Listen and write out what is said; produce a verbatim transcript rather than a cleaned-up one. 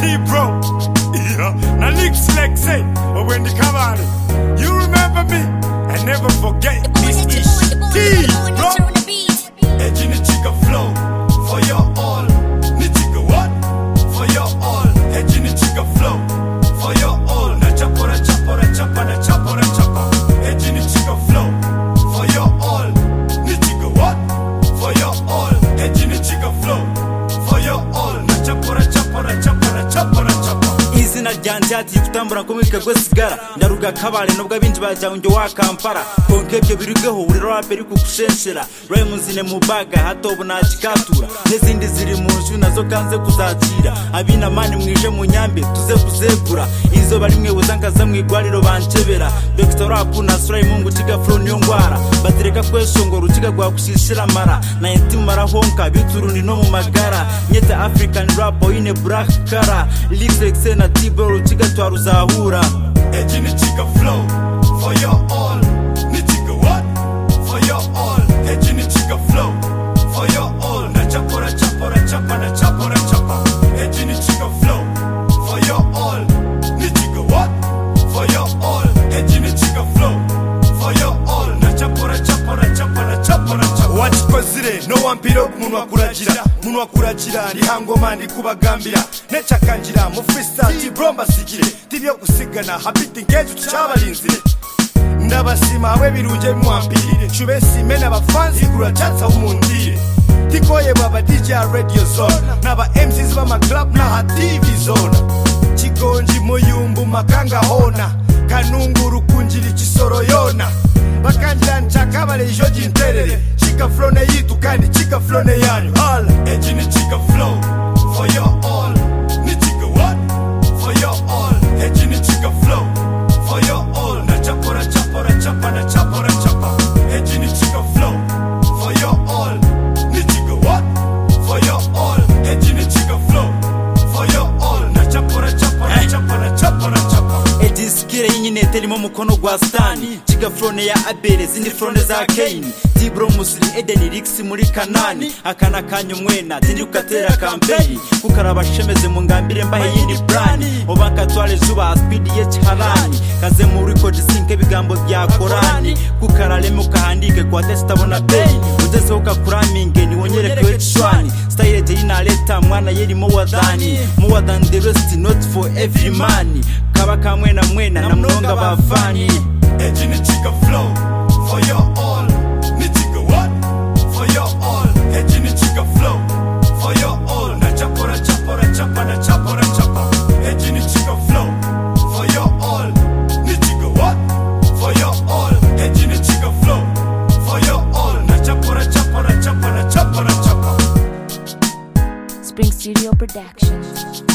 T-Bro. Yeah, now Lex Lex say, but when they come out, you remember me and never forget. This is T-Bro. Edge in the chica flow for your all. Nichiga what? For your all. Edge in the chica flow for your all. Na chapora chapora chapa na chapora chapa. Edge in the chica flow for your all. Nichiga what? For your all. Edge in the chica flow for your all. Na chapora chapora chapa na chapora chapa. Izina ryanje ati kutambura komika gwesigara ndaruga kabale nubwo abinji bajyange wa Kampala konkebyo birugeho uri raperi kukushenshera Raymuzine mubaga hatobo na chikatura nezindi ziri munju nazo kanze kuzakira abina mani mwije mu nyambe tuze kuzegura izo bari mwe buzankaza mwigwariro banchebera Doctor Rap na Sray Mungu tiga flow niyo ngwara batereka kweshongo rutiga gwa kushishira mara na intimara honka biturundi no mu magara nyeta African rap ine black cara Lex na T-Bro rutiga twaruzahura Edge in the chica flow for your all. Nichiga what? For your all. Edge in the chica flow for your all. Na chapora chapora chapa na chapora chapa. Edge in the chica flow for your all. Nichiga what? For your all. Edge in the chica flow for your all. Na chapora chapora chapa na chapora chapa. Wachikozire no wampiro munwa kurajira munwa kurajira ndi hangoma ndi kubagambira nechakanjira mu freestyle T-Bro mbasigire tibyo gusigana habiti ngejo cyabalinzire ndabasima we biruje mwampirire chubesi mena bafanzi kurachatsa umundire tikoye baba D J radio zone naba M Cs ba ma club na ha T V zone chigonji muyumbu makanga hona kanunguru kunjiri chisoro yona bakanja nchakabale joji nterere chika flow ne yitu kandi chika flow ne yanyu all edge in the chika flow for your all nichika what for your all edge in the chika flow for your all na chapora chapora chapa na chapora chapa edge in the chika flow for your all nichika what for your all edge in the chika flow for your all na chapora chapora chapa na chapora chapa edge skire yinyine telimo mukono gwa stani chika flow ne ya abere zindi flow za Kane T-Bro musiri Eden Lix muri Kanani akana kanyo mwena tindi ukatera campaign kukaraba shemeze mu ngambire mbahe yindi plan obanka twale zuba speed ye chihalani kaze mu record sinke bigambo bya Korani kukarale mukahandike kwa testa bona pain udeze ukakuraminge ni wonyere kwetshwani style te inaleta mwana yeri mo wadani mo wadan the rest not for every man kaba kamwena mwena na mnonga bafani edge in the chica flow for your all. Nichiga what? For your all. Edge in the chica flow for your all. Na chapora chapora chapa na chapora chapa. Edge in the chica flow for your all. Nichiga what? For your all. Edge in the chica flow for your all. Na chapora chapora chapa na chapora chapa. Spring Studio Productions.